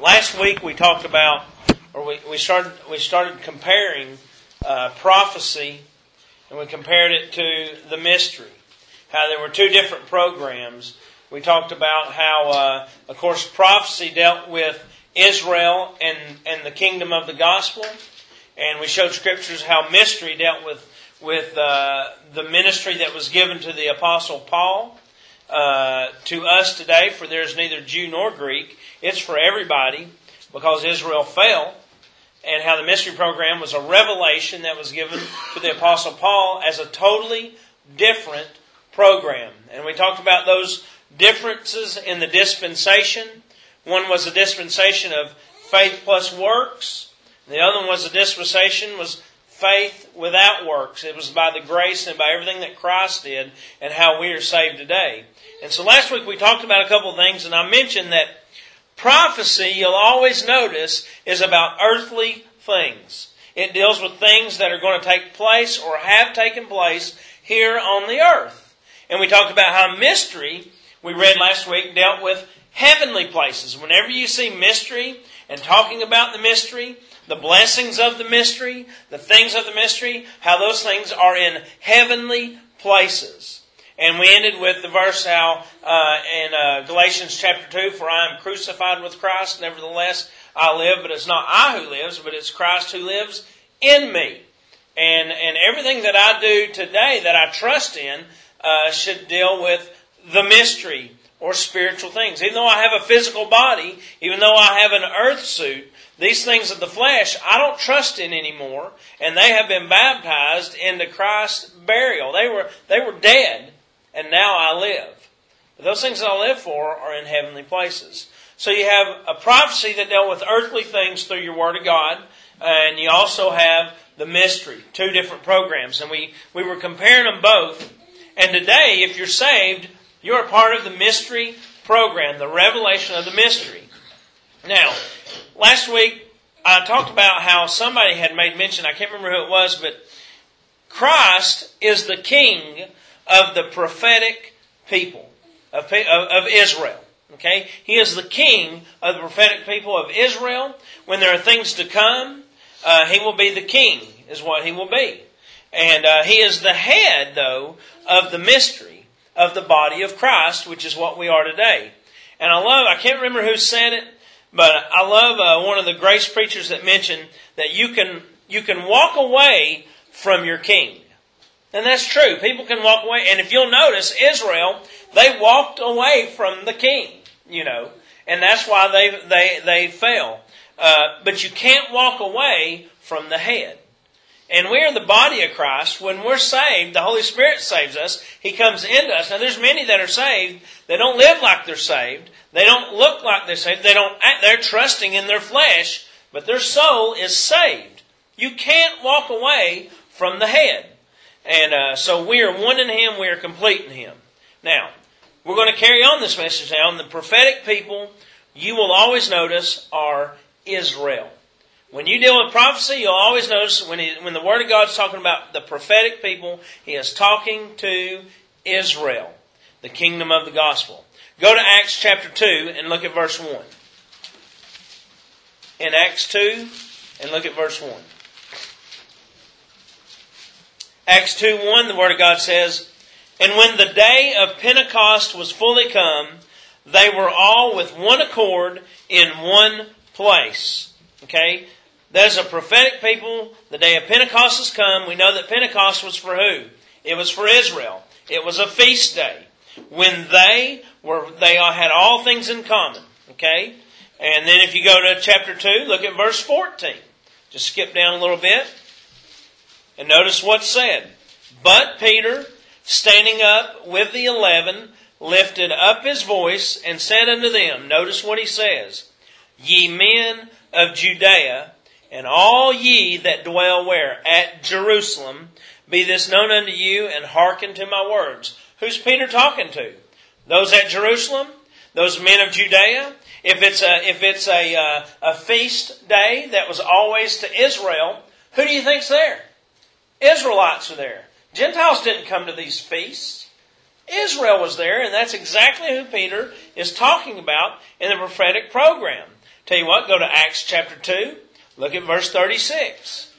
Last week we talked about, or we started comparing prophecy, and we compared it to the mystery. How there were two different programs. We talked about how, of course, prophecy dealt with Israel and the kingdom of the gospel, and we showed scriptures how mystery dealt with the ministry that was given to the Apostle Paul. To us today, for there is neither Jew nor Greek, it's for everybody, because Israel fell, and how the mystery program was a revelation that was given to the Apostle Paul as a totally different program. And we talked about those differences in the dispensation. One was a dispensation of faith plus works. The other one was a dispensation was faith without works. It was by the grace and by everything that Christ did and how we are saved today. And so last week we talked about a couple of things, and I mentioned that prophecy, you'll always notice, is about earthly things. It deals with things that are going to take place or have taken place here on the earth. And we talked about how mystery, we read last week, dealt with heavenly places. Whenever you see mystery and talking about the mystery, the blessings of the mystery, the things of the mystery, how those things are in heavenly places. And we ended with the verse how in Galatians chapter 2, for I am crucified with Christ, nevertheless I live, but it's not I who lives, but it's Christ who lives in me. And everything that I do today that I trust in should deal with the mystery or spiritual things. Even though I have a physical body, even though I have an earth suit, these things of the flesh I don't trust in anymore, and they have been baptized into Christ's burial. They were dead, and now I live. But those things that I live for are in heavenly places. So you have a prophecy that dealt with earthly things through your Word of God, and you also have the mystery, two different programs. And we were comparing them both. And today, if you're saved, you're a part of the mystery program, the revelation of the mystery. Now, last week I talked about how somebody had made mention, I can't remember who it was, but Christ is the King of the prophetic people of Israel. Okay? He is the King of the prophetic people of Israel. When there are things to come, He will be the King, is what He will be. And He is the head, though, of the mystery of the body of Christ, which is what we are today. And I can't remember who said it, but I love one of the grace preachers that mentioned that you can walk away from your King. And that's true. People can walk away. And if you'll notice, Israel, they walked away from the King, and that's why they fell. But you can't walk away from the head. And we are the body of Christ. When we're saved, the Holy Spirit saves us. He comes into us. Now, there's many that are saved. They don't live like they're saved. They don't look like they're saved. They're trusting in their flesh, but their soul is saved. You can't walk away from the head. And so we are one in Him. We are complete in Him. Now, we're going to carry on this message now. And the prophetic people, you will always notice, are Israel. When you deal with prophecy, you'll always notice when the Word of God is talking about the prophetic people, He is talking to Israel, the kingdom of the gospel. Go to Acts chapter 2 and look at verse 1. In Acts 2 and look at verse 1. Acts 2:1, the Word of God says, and when the day of Pentecost was fully come, they were all with one accord in one place. Okay? That is a prophetic people. The day of Pentecost has come. We know that Pentecost was for who? It was for Israel. It was a feast day. When they had all things in common. Okay? And then if you go to chapter 2, look at verse 14. Just skip down a little bit. And notice what's said. But Peter, standing up with the 11, lifted up his voice and said unto them, notice what he says, ye men of Judea, and all ye that dwell where? At Jerusalem, be this known unto you, and hearken to my words. Who's Peter talking to? Those at Jerusalem? Those men of Judea? If it's a feast day that was always to Israel, who do you think's there? Israelites are there. Gentiles didn't come to these feasts. Israel was there, and that's exactly who Peter is talking about in the prophetic program. Tell you what, go to Acts chapter 2. Look at verse 36.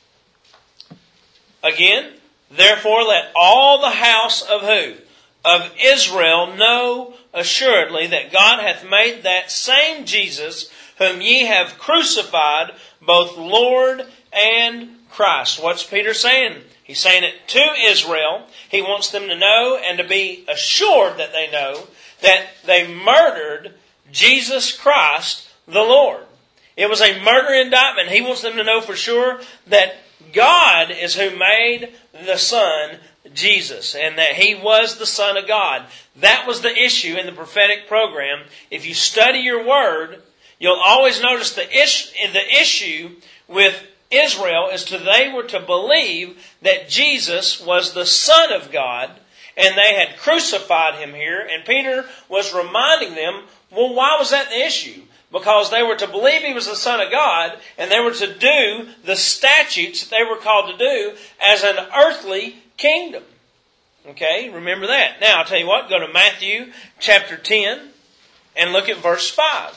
Again, therefore let all the house of who? Of Israel know assuredly that God hath made that same Jesus whom ye have crucified, both Lord and Christ. What's Peter saying? He's saying it to Israel. He wants them to know and to be assured that they know that they murdered Jesus Christ the Lord. It was a murder indictment. He wants them to know for sure that God is who made the Son, Jesus, and that He was the Son of God. That was the issue in the prophetic program. If you study your Word, you'll always notice the issue with Israel is they were to believe that Jesus was the Son of God, and they had crucified Him here, and Peter was reminding them, well, why was that the issue? Because they were to believe He was the Son of God, and they were to do the statutes that they were called to do as an earthly kingdom. Okay, remember that. Now, I'll tell you what, go to Matthew chapter 10 and look at verse 5.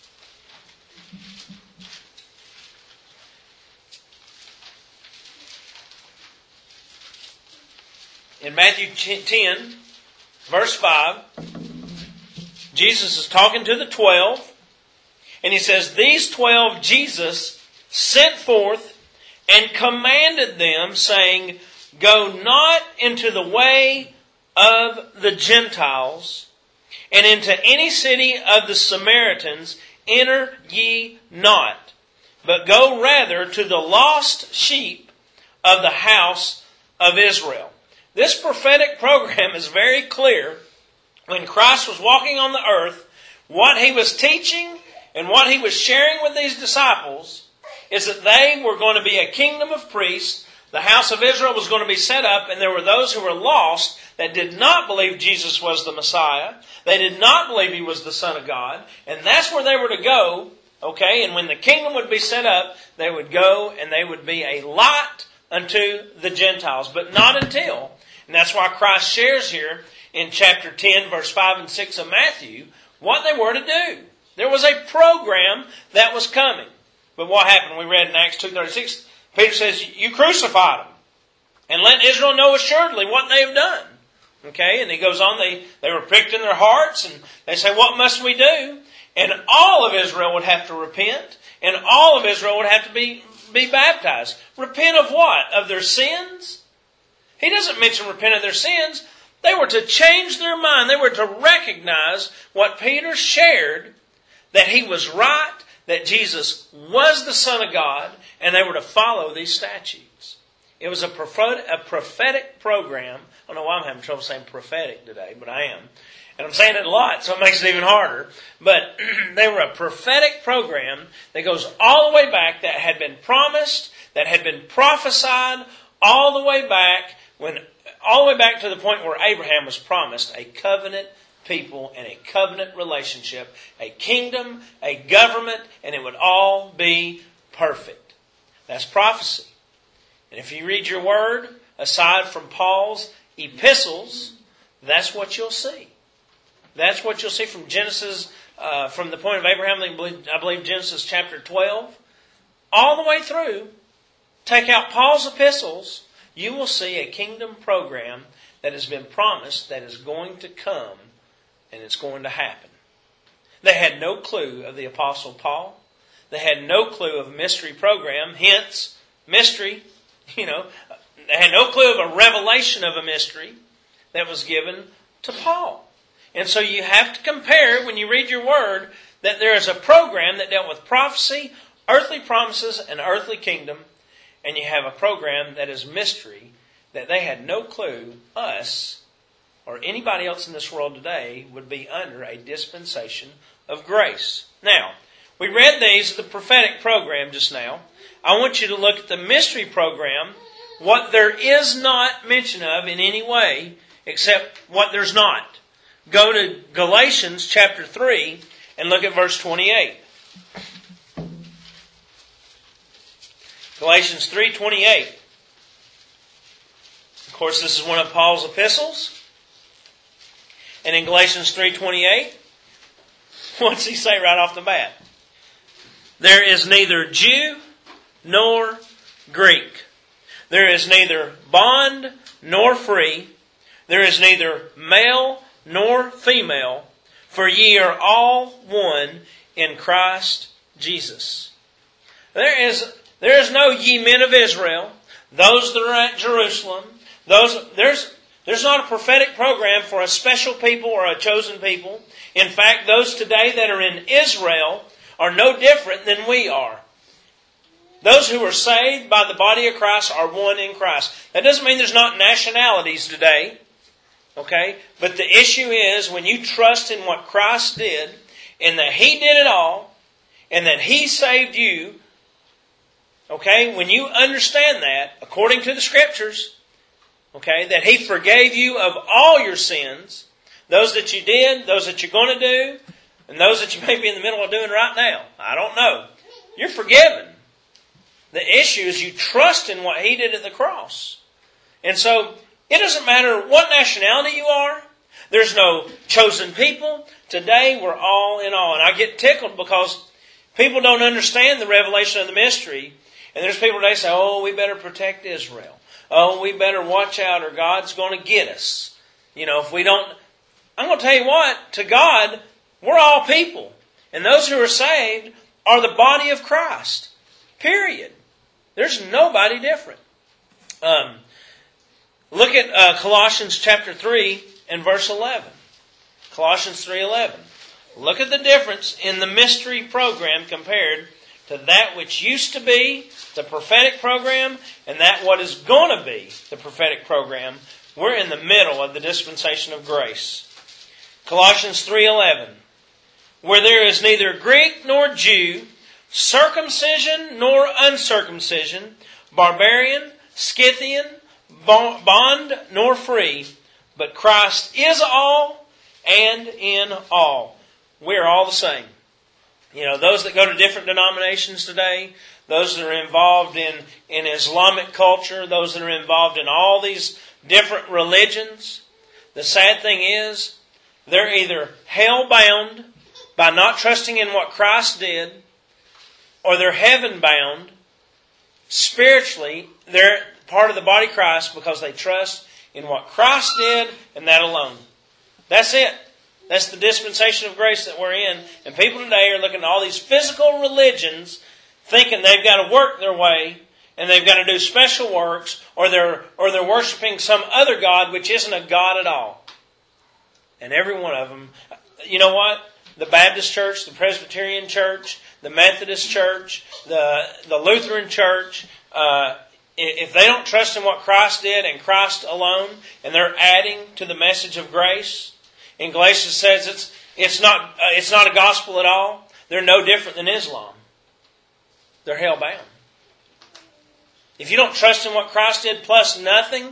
In Matthew 10, verse 5, Jesus is talking to the 12, and He says, these 12 Jesus sent forth and commanded them, saying, go not into the way of the Gentiles, and into any city of the Samaritans enter ye not, but go rather to the lost sheep of the house of Israel. This prophetic program is very clear. When Christ was walking on the earth, what He was teaching and what He was sharing with these disciples is that they were going to be a kingdom of priests. The house of Israel was going to be set up, and there were those who were lost that did not believe Jesus was the Messiah. They did not believe He was the Son of God. And that's where they were to go. Okay, and when the kingdom would be set up, they would go and they would be a light unto the Gentiles, but not until. And that's why Christ shares here in chapter 10, verse 5 and 6 of Matthew, what they were to do. There was a program that was coming. But what happened? We read in Acts 2:36, Peter says, you crucified them. And let Israel know assuredly what they have done. Okay, and he goes on, they were pricked in their hearts, and they say, what must we do? And all of Israel would have to repent, and all of Israel would have to be baptized. Repent of what? Of their sins? He doesn't mention repent of their sins. They were to change their mind. They were to recognize what Peter shared, that he was right, that Jesus was the Son of God, and they were to follow these statutes. It was a prophetic program. I don't know why I'm having trouble saying prophetic today, but I am. And I'm saying it a lot, so it makes it even harder. But they were a prophetic program that goes all the way back, that had been promised, that had been prophesied, all the way back to the point where Abraham was promised a covenant people and a covenant relationship, a kingdom, a government, and it would all be perfect. That's prophecy. And if you read your Word, aside from Paul's epistles, that's what you'll see. That's what you'll see from Genesis, from the point of Abraham, I believe Genesis chapter 12, all the way through. Take out Paul's epistles, you will see a kingdom program that has been promised that is going to come, and it's going to happen. They had no clue of the Apostle Paul. They had no clue of a mystery program, hence mystery. They had no clue of a revelation of a mystery that was given to Paul. And so you have to compare, when you read your Word, that there is a program that dealt with prophecy, earthly promises, and earthly kingdom. And you have a program that is mystery, that they had no clue us or anybody else in this world today would be under a dispensation of grace. Now, we read these, the prophetic program just now. I want you to look at the mystery program, what there is not mention of in any way, except what there's not. Go to Galatians chapter 3 and look at verse 28. Galatians 3:28. Of course, this is one of Paul's epistles. And in Galatians 3:28, what does he say right off the bat? There is neither Jew nor Greek. There is neither bond nor free. There is neither male nor female, for ye are all one in Christ Jesus. There is no ye men of Israel, those that are at Jerusalem. There's not a prophetic program for a special people or a chosen people. In fact, those today that are in Israel are no different than we are. Those who are saved by the body of Christ are one in Christ. That doesn't mean there's not nationalities today. Okay? But the issue is when you trust in what Christ did, and that He did it all, and that He saved you, okay, when you understand that, according to the Scriptures, okay, that He forgave you of all your sins, those that you did, those that you're going to do, and those that you may be in the middle of doing right now. I don't know. You're forgiven. The issue is you trust in what He did at the cross. And so, it doesn't matter what nationality you are. There's no chosen people. Today, we're all in all. And I get tickled because people don't understand the revelation of the mystery. And there's people today say, oh, we better protect Israel. Oh, we better watch out or God's going to get us. You know, if we don't... I'm going to tell you what, to God, we're all people. And those who are saved are the body of Christ. Period. There's nobody different. Look at Colossians chapter 3 and verse 11. Colossians 3:11. Look at the difference in the mystery program compared to that which used to be the prophetic program and that what is going to be the prophetic program. We're in the middle of the dispensation of grace. Colossians 3:11. Where there is neither Greek nor Jew, circumcision nor uncircumcision, barbarian, Scythian, bond nor free, but Christ is all and in all. We're all the same. You know, those that go to different denominations today, those that are involved in Islamic culture, those that are involved in all these different religions, the sad thing is, they're either hell-bound by not trusting in what Christ did, or they're heaven-bound. Spiritually, they're part of the body of Christ because they trust in what Christ did and that alone. That's it. That's the dispensation of grace that we're in. And people today are looking at all these physical religions thinking they've got to work their way and they've got to do special works or they're worshiping some other God which isn't a God at all. And every one of them, you know what? The Baptist church, the Presbyterian church, the Methodist church, the Lutheran church, if they don't trust in what Christ did and Christ alone, and they're adding to the message of grace, in Galatians says it's not a gospel at all. They're no different than Islam. They're hell-bound. If you don't trust in what Christ did plus nothing,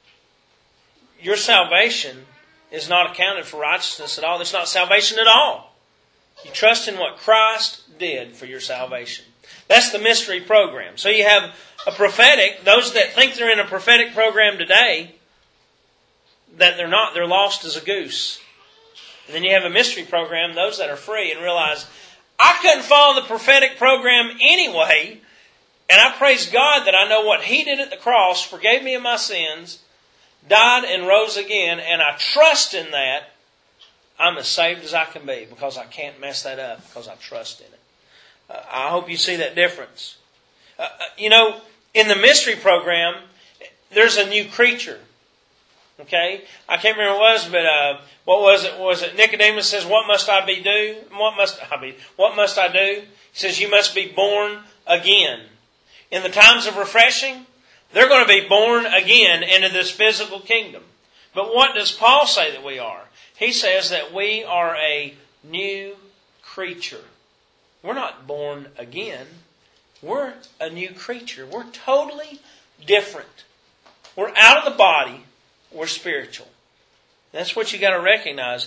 your salvation is not accounted for righteousness at all. It's not salvation at all. You trust in what Christ did for your salvation. That's the mystery program. So you have a prophetic, those that think they're in a prophetic program today, that they're not, they're lost as a goose. And then you have a mystery program, those that are free and realize, I couldn't follow the prophetic program anyway, and I praise God that I know what He did at the cross, forgave me of my sins, died and rose again, and I trust in that. I'm as saved as I can be because I can't mess that up because I trust in it. I hope you see that difference. You know, in the mystery program, there's a new creature. Okay? I can't remember what it was, but what was it? Was it Nicodemus says, what must I do? What must I do? He says, you must be born again. In the times of refreshing, they're going to be born again into this physical kingdom. But what does Paul say that we are? He says that we are a new creature. We're not born again. We're a new creature. We're totally different. We're out of the body. We're spiritual. That's what you got to recognize.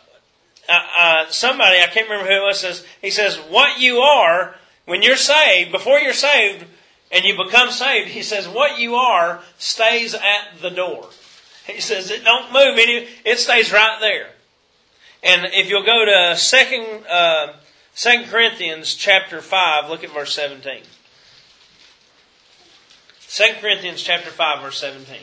Somebody, I can't remember who it was, he says, what you are when you're saved, before you're saved and you become saved, he says, what you are stays at the door. He says, it don't move. It stays right there. And if you'll go to 2 Corinthians chapter 5, look at verse 17. 2 Corinthians chapter 5, verse 17.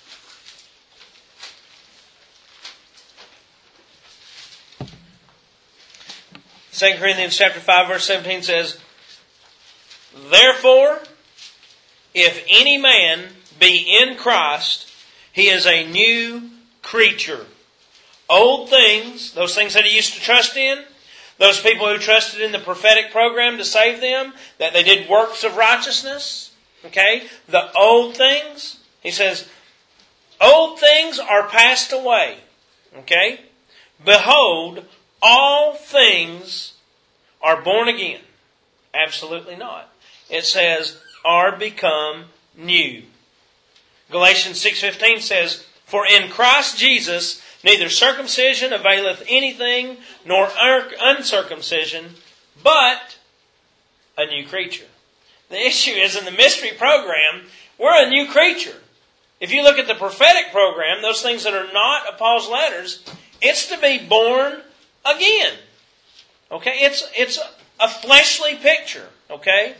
Second Corinthians chapter 5, verse 17 says, "Therefore, if any man be in Christ, he is a new creature. Old things," those things that he used to trust in, those people who trusted in the prophetic program to save them, that they did works of righteousness, okay? The old things, he says, old things are passed away, okay? Behold, all things are born again. Absolutely not. It says, are become new. Galatians 6:15 says, "For in Christ Jesus neither circumcision availeth anything, nor uncircumcision, but a new creature." The issue is, in the mystery program, we're a new creature. If you look at the prophetic program, those things that are not of Paul's letters, it's to be born again. Okay? It's a fleshly picture. Okay?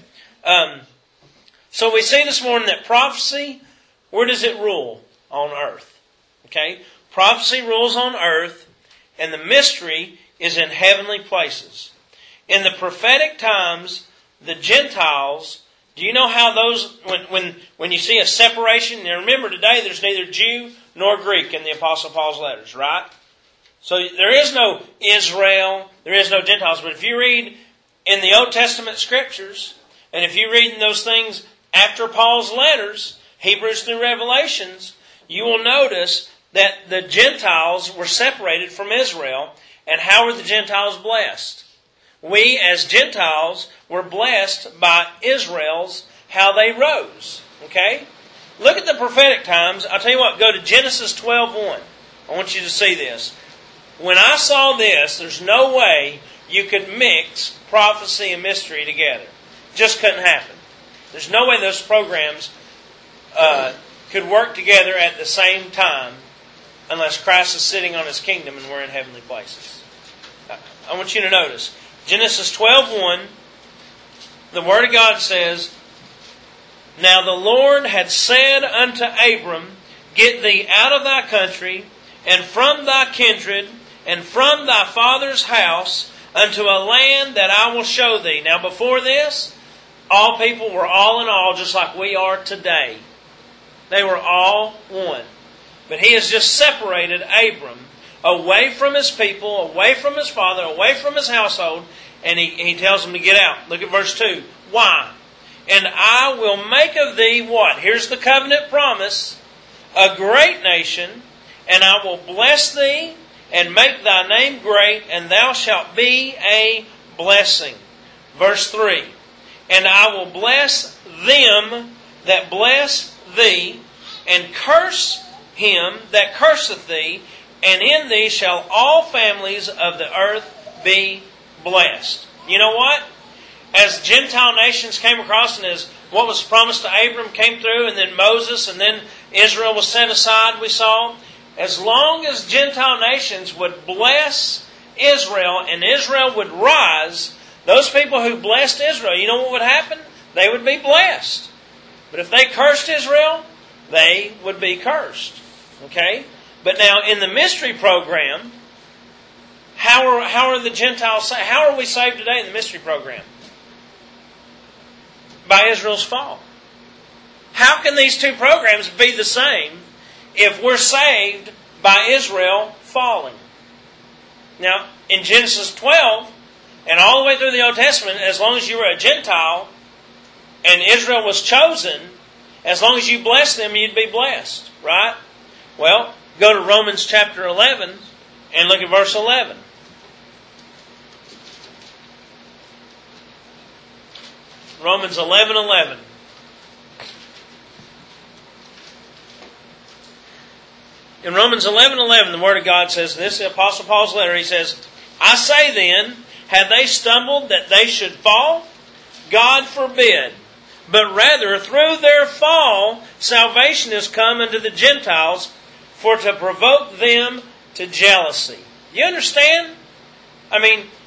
So we see this morning that prophecy, where does it rule? On earth. Okay? Prophecy rules on earth, and the mystery is in heavenly places. In the prophetic times, the Gentiles, do you know how those, when you see a separation, now remember today there's neither Jew nor Greek in the Apostle Paul's letters, right? So there is no Israel, there is no Gentiles, but if you read in the Old Testament Scriptures, and if you read in those things after Paul's letters, Hebrews through Revelations, you will notice that the Gentiles were separated from Israel. And how were the Gentiles blessed? We as Gentiles were blessed by Israel's, how they rose. Okay? Look at the prophetic times. I'll tell you what, go to Genesis 12:1. I want you to see this. When I saw this, there's no way you could mix prophecy and mystery together. Just couldn't happen. There's no way those programs could work together at the same time unless Christ is sitting on His kingdom and we're in heavenly places. I want you to notice. Genesis 12:1, the Word of God says, "Now the Lord had said unto Abram, Get thee out of thy country, and from thy kindred, and from thy father's house, unto a land that I will show thee." Now before this, all people were all in all, just like we are today. They were all one. But He has just separated Abram away from his people, away from his father, away from his household, and he tells him to get out. Look at verse 2. Why? "And I will make of thee" what? Here's the covenant promise. "A great nation, and I will bless thee, and make thy name great, and thou shalt be a blessing." Verse 3. "And I will bless them that bless thee, and curse him that curseth thee, and in thee shall all families of the earth be blessed." You know what? As Gentile nations came across, and as what was promised to Abram came through, and then Moses, and then Israel was set aside, we saw, as long as Gentile nations would bless Israel, and Israel would rise, those people who blessed Israel, you know what would happen? They would be blessed. But if they cursed Israel, they would be cursed. Okay? But now in the mystery program, how are the Gentiles saved? How are we saved today in the mystery program? By Israel's fall. How can these two programs be the same if we're saved by Israel falling? Now, in Genesis 12, and all the way through the Old Testament, as long as you were a Gentile and Israel was chosen, as long as you blessed them, you'd be blessed. Right? Well, go to Romans chapter 11 and look at verse 11. Romans 11:11. In Romans 11:11, the Word of God says this, the Apostle Paul's letter, he says, "I say then, have they stumbled that they should fall? God forbid. But rather, through their fall, salvation is come unto the Gentiles, for to provoke them to jealousy." You understand? I mean,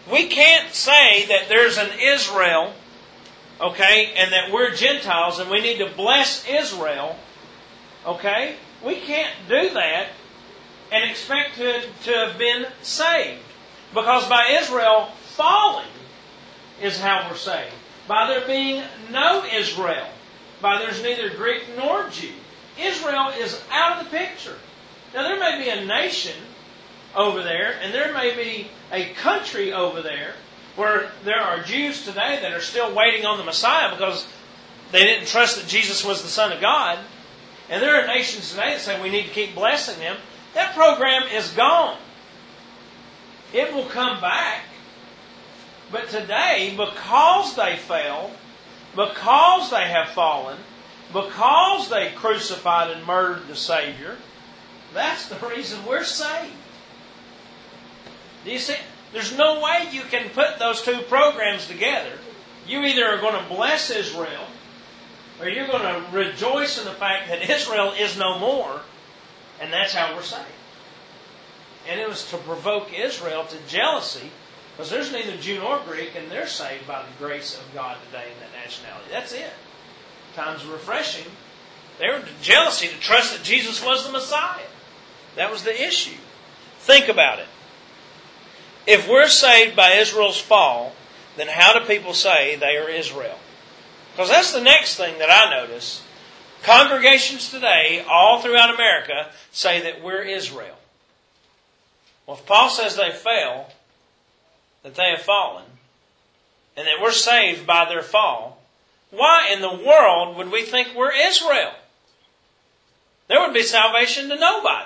We can't say that there's an Israel, okay, and that we're Gentiles and we need to bless Israel, okay? We can't do that and expect to have been saved. Because by Israel falling is how we're saved. By there being no Israel, by there's neither Greek nor Jew. Israel is out of the picture. Now there may be a nation over there, and there may be a country over there where there are Jews today that are still waiting on the Messiah because they didn't trust that Jesus was the Son of God. And there are nations today that say we need to keep blessing them. That program is gone. It will come back. But today, because they fell, because they have fallen, because they crucified and murdered the Savior, that's the reason we're saved. Do you see? There's no way you can put those two programs together. You either are going to bless Israel, or you're going to rejoice in the fact that Israel is no more, and that's how we're saved. And it was to provoke Israel to jealousy, because there's neither Jew nor Greek, and they're saved by the grace of God today in that nationality. That's it. Times of refreshing. They were to jealousy to trust that Jesus was the Messiah. That was the issue. Think about it. If we're saved by Israel's fall, then how do people say they are Israel? Because that's the next thing that I notice. Congregations today, all throughout America, say that we're Israel. Well, if Paul says they fell, that they have fallen, and that we're saved by their fall, why in the world would we think we're Israel? There would be salvation to nobody.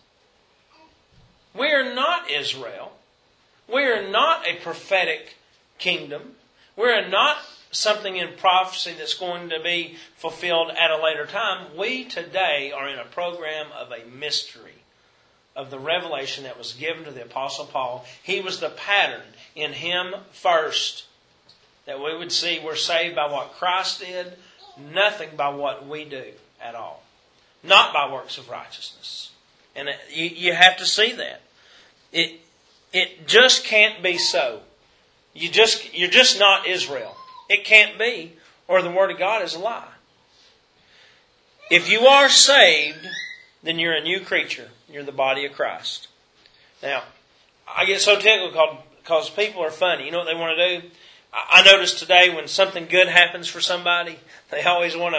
We are not Israel. We are not a prophetic kingdom. We are not something in prophecy that's going to be fulfilled at a later time. We today are in a program of a mystery of the revelation that was given to the Apostle Paul. He was the pattern. In him first, that we would see we're saved by what Christ did, nothing by what we do at all. Not by works of righteousness. And you have to see that. It just can't be so. You're just not Israel. It can't be, or the Word of God is a lie. If you are saved, then you're a new creature. You're the body of Christ. Now, I get so tickled because people are funny. You know what they want to do? I notice today when something good happens for somebody, they want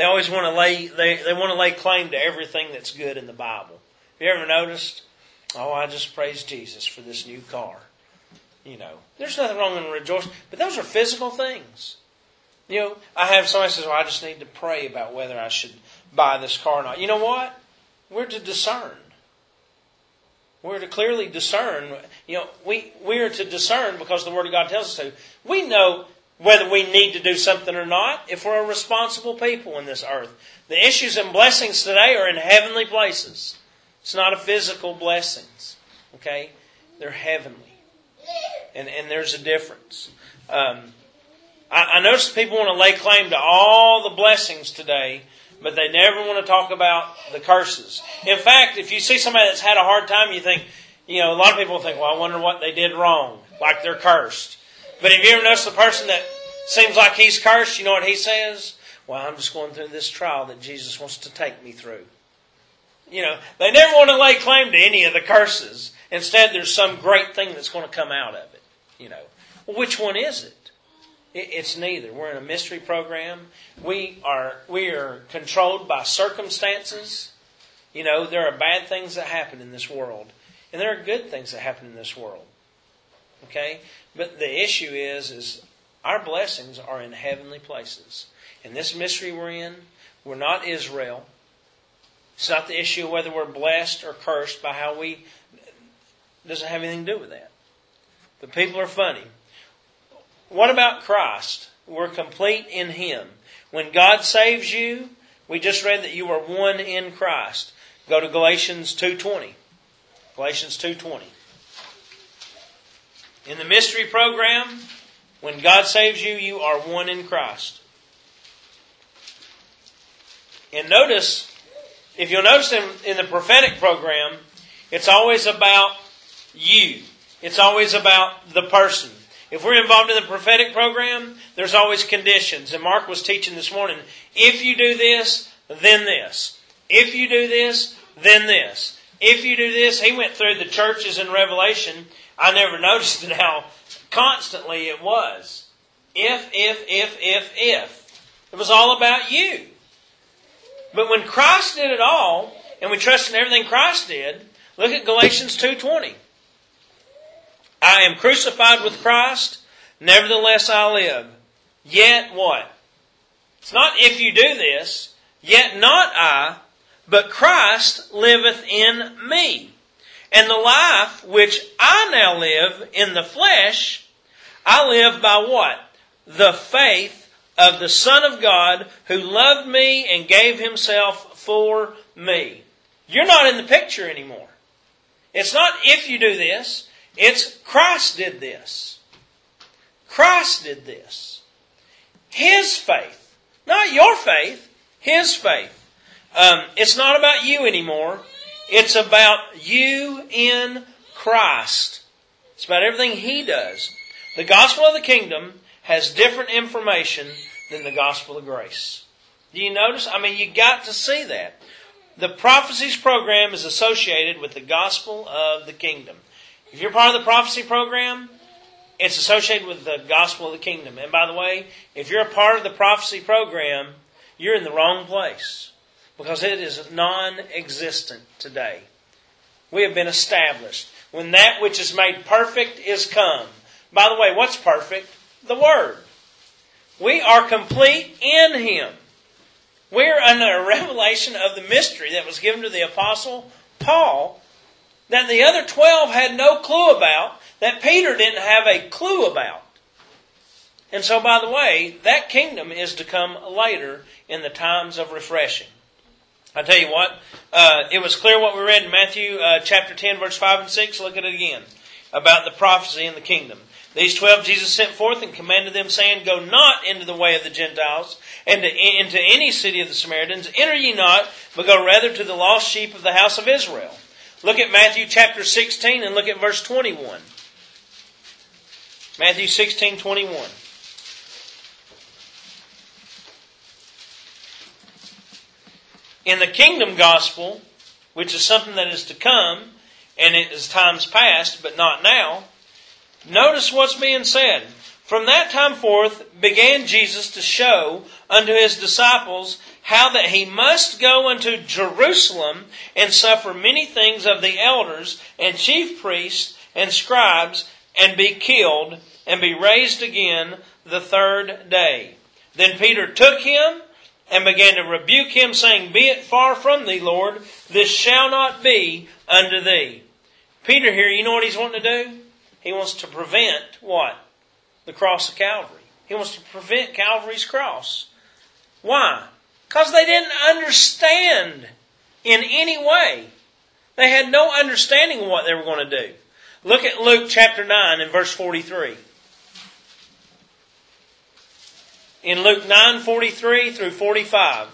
to lay claim to everything that's good in the Bible. Have you ever noticed? Oh, I just praise Jesus for this new car. You know, there's nothing wrong in rejoicing, but those are physical things. You know, I have somebody says, "Well, I just need to pray about whether I should buy this car or not." You know what? We're to discern. We're to clearly discern. You know, we are to discern because the Word of God tells us to. We know whether we need to do something or not if we're a responsible people in this earth. The issues and blessings today are in heavenly places. It's not a physical blessings. Okay? They're heavenly. And there's a difference. I notice people want to lay claim to all the blessings today, but they never want to talk about the curses. In fact, if you see somebody that's had a hard time, you think, you know, a lot of people think, well, I wonder what they did wrong, like they're cursed. But have you ever noticed the person that seems like he's cursed, you know what he says? Well, I'm just going through this trial that Jesus wants to take me through. You know, they never want to lay claim to any of the curses. Instead, there's some great thing that's going to come out of it. You know, well, which one is it? It's neither. We're in a mystery program. We are controlled by circumstances. You know, there are bad things that happen in this world, and there are good things that happen in this world. Okay, but the issue is our blessings are in heavenly places. In this mystery we're in, we're not Israel. It's not the issue of whether we're blessed or cursed by how we. It doesn't have anything to do with that. But people are funny. What about Christ? We're complete in Him. When God saves you, we just read that you are one in Christ. Go to Galatians 2:20. Galatians 2:20. In the mystery program, when God saves you, you are one in Christ. And notice, if you'll notice in the prophetic program, it's always about you. It's always about the person. If we're involved in the prophetic program, there's always conditions. And Mark was teaching this morning, if you do this, then this. If you do this, then this. If you do this, he went through the churches in Revelation. I never noticed it how constantly it was. If. It was all about you. But when Christ did it all, and we trust in everything Christ did, look at Galatians 2:20. I am crucified with Christ, nevertheless I live. Yet what? It's not if you do this, yet not I, but Christ liveth in me. And the life which I now live in the flesh, I live by what? The faith of the Son of God who loved me and gave Himself for me. You're not in the picture anymore. It's not if you do this. It's Christ did this. Christ did this. His faith. Not your faith. His faith. It's not about you anymore. It's about you in Christ. It's about everything He does. The gospel of the kingdom has different information than the gospel of grace. Do you notice? You got to see that. The prophecies program is associated with the gospel of the kingdom. If you're part of the prophecy program, it's associated with the gospel of the kingdom. And by the way, if you're a part of the prophecy program, you're in the wrong place. Because it is non-existent today. We have been established. When that which is made perfect is come. By the way, what's perfect? The Word. We are complete in Him. We're under a revelation of the mystery that was given to the Apostle Paul that the other 12 had no clue about, that Peter didn't have a clue about. And so, by the way, that kingdom is to come later in the times of refreshing. I tell you what, it was clear what we read in Matthew chapter 10, verse 5 and 6. Look at it again, about the prophecy in the kingdom. These 12 Jesus sent forth and commanded them, saying, Go not into the way of the Gentiles, and into any city of the Samaritans. Enter ye not, but go rather to the lost sheep of the house of Israel. Look at Matthew chapter 16 and look at verse 21. Matthew 16:21. In the kingdom gospel, which is something that is to come, and it is times past, but not now, notice what's being said. From that time forth began Jesus to show unto His disciples how that He must go unto Jerusalem and suffer many things of the elders and chief priests and scribes, and be killed, and be raised again the third day. Then Peter took Him and began to rebuke Him, saying, Be it far from thee, Lord, this shall not be unto thee. Peter here, you know what he's wanting to do? He wants to prevent what? The cross of Calvary. He wants to prevent Calvary's cross. Why? Because they didn't understand in any way. They had no understanding of what they were going to do. Look at Luke chapter 9 and verse 43. In Luke 9:43 through 45.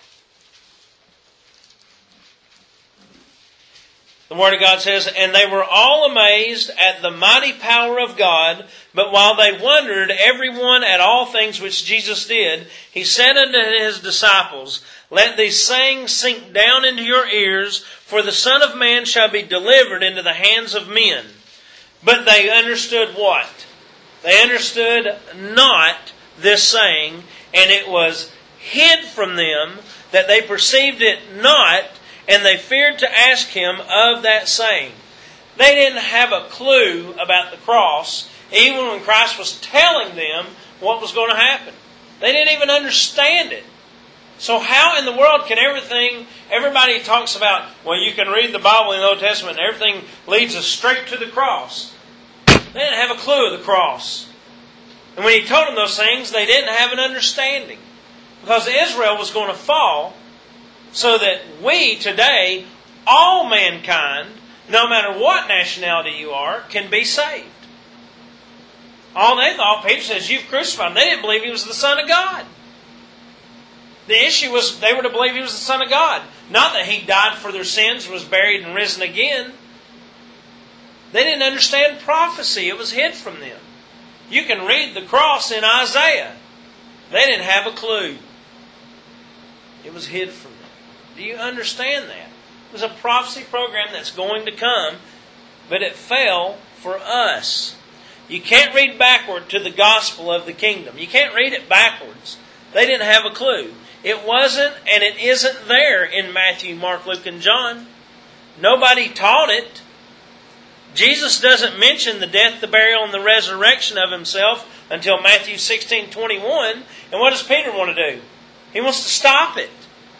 The Word of God says, And they were all amazed at the mighty power of God, but while they wondered every one at all things which Jesus did, He said unto His disciples, Let these sayings sink down into your ears, for the Son of Man shall be delivered into the hands of men. But they understood what? They understood not this saying, and it was hid from them that they perceived it not, and they feared to ask Him of that saying. They didn't have a clue about the cross, even when Christ was telling them what was going to happen. They didn't even understand it. So how in the world can everybody talks about, well, you can read the Bible in the Old Testament and everything leads us straight to the cross. They didn't have a clue of the cross. And when He told them those things, they didn't have an understanding. Because Israel was going to fall so that we today, all mankind, no matter what nationality you are, can be saved. All they thought, Peter says, You've crucified Him. They didn't believe He was the Son of God. The issue was they were to believe He was the Son of God. Not that He died for their sins, was buried and risen again. They didn't understand prophecy. It was hid from them. You can read the cross in Isaiah. They didn't have a clue. It was hid from them. Do you understand that? It was a prophecy program that's going to come, but it fell for us. You can't read backward to the gospel of the kingdom. You can't read it backwards. They didn't have a clue. It wasn't and it isn't there in Matthew, Mark, Luke, and John. Nobody taught it. Jesus doesn't mention the death, the burial, and the resurrection of Himself until Matthew 16:21. And what does Peter want to do? He wants to stop it.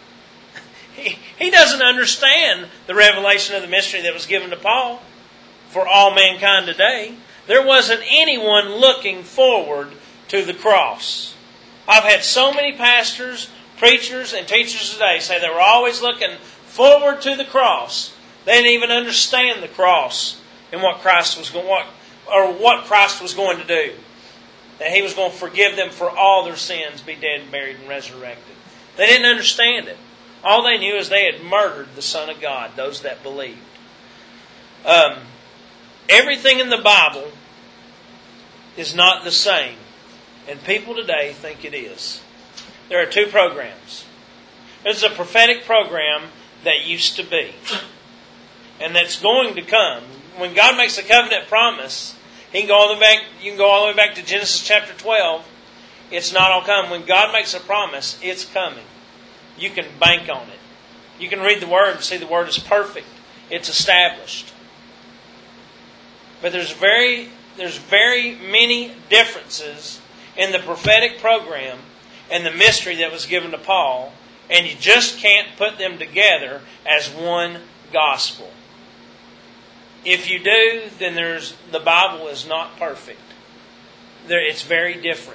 He doesn't understand the revelation of the mystery that was given to Paul for all mankind today. There wasn't anyone looking forward to the cross. I've had so many pastors, preachers, and teachers today say they were always looking forward to the cross. They didn't even understand the cross and what Christ was going to do. That He was going to forgive them for all their sins, be dead, buried, and resurrected. They didn't understand it. All they knew is they had murdered the Son of God, those that believed. Everything in the Bible is not the same. And people today think it is. There are two programs. There's a prophetic program that used to be. And that's going to come. When God makes a covenant promise, you can go all the way back to Genesis chapter 12. It's not all come. When God makes a promise, it's coming. You can bank on it. You can read the Word and see the Word is perfect. It's established. But there's very many differences in the prophetic program and the mystery that was given to Paul, and you just can't put them together as one gospel. If you do, then the Bible is not perfect. It's very different.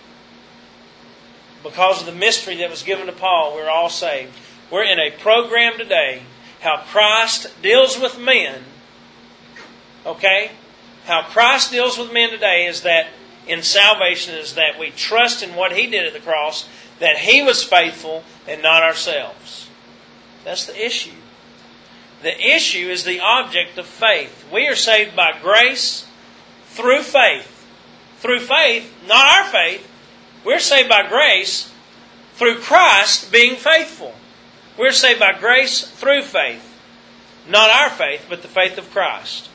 Because of the mystery that was given to Paul, we're all saved. We're in a program today, how Christ deals with men. Okay? How Christ deals with men today is that in salvation is that we trust in what He did at the cross, that He was faithful and not ourselves. That's the issue. The issue is the object of faith. We are saved by grace through faith. Through faith, not our faith. We're saved by grace through Christ being faithful. We're saved by grace through faith. Not our faith, but the faith of Christ.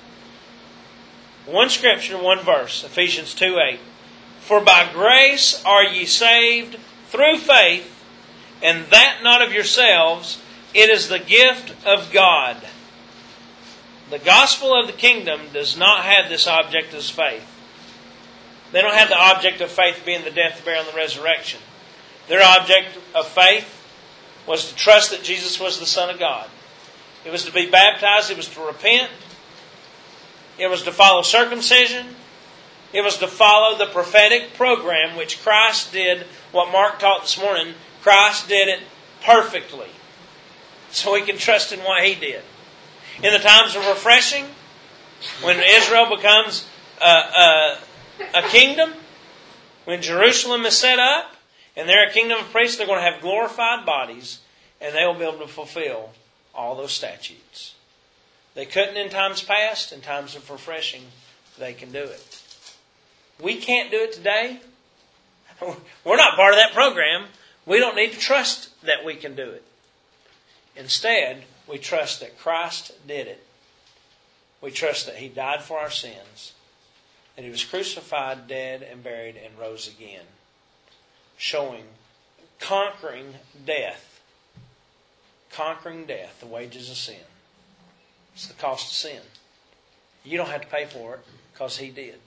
One scripture, one verse, Ephesians 2:8. For by grace are ye saved through faith, and that not of yourselves, it is the gift of God. The gospel of the kingdom does not have this object as faith. They don't have the object of faith being the death, the burial, and the resurrection. Their object of faith was to trust that Jesus was the Son of God. It was to be baptized. It was to repent. It was to follow circumcision. It was to follow the prophetic program which Christ did. What Mark taught this morning, Christ did it perfectly. So we can trust in what He did. In the times of refreshing, when Israel becomes a kingdom, when Jerusalem is set up, and they're a kingdom of priests, they're going to have glorified bodies, and they will be able to fulfill all those statutes. They couldn't in times past. In times of refreshing, they can do it. We can't do it today. We're not part of that program. We don't need to trust that we can do it. Instead, we trust that Christ did it. We trust that He died for our sins, that He was crucified, dead, and buried, and rose again, showing conquering death. Conquering death, the wages of sin. It's the cost of sin. You don't have to pay for it because He did.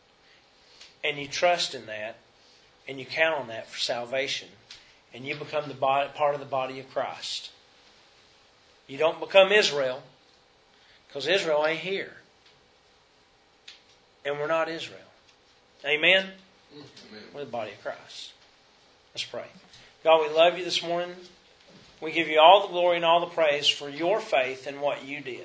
And you trust in that, and you count on that for salvation, and you become part of the body of Christ. You don't become Israel, because Israel ain't here. And we're not Israel. Amen? Amen? We're the body of Christ. Let's pray. God, we love You this morning. We give You all the glory and all the praise for Your faith and what You did.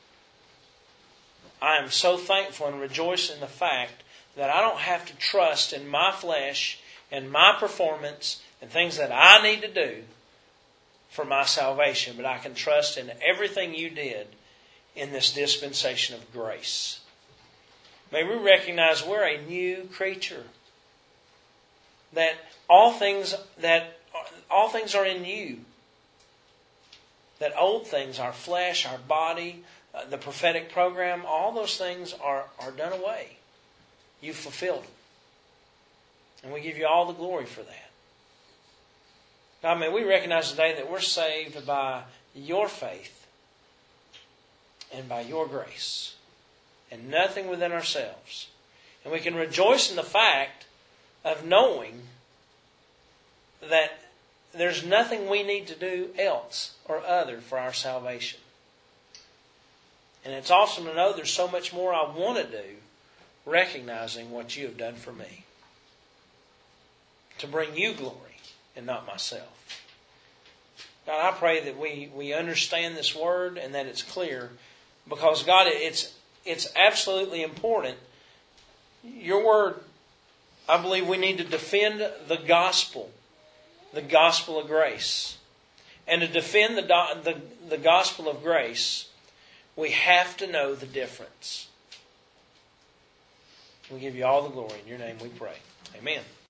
I am so thankful and rejoice in the fact that I don't have to trust in my flesh and my performance and things that I need to do for my salvation, but I can trust in everything You did in this dispensation of grace. May we recognize we're a new creature. That all things are in you. That old things, our flesh, our body, the prophetic program, all those things are done away. You've fulfilled them. And we give you all the glory for that. God, may we recognize today that we're saved by your faith and by your grace. And nothing within ourselves. And we can rejoice in the fact of knowing that there's nothing we need to do else or other for our salvation. And it's awesome to know there's so much more I want to do, recognizing what you have done for me. To bring you glory and not myself. God, I pray that we understand this word and that it's clear. Because God, it's absolutely important. Your word, I believe we need to defend the gospel of grace. And to defend the gospel of grace, we have to know the difference. We give you all the glory. In your name we pray. Amen.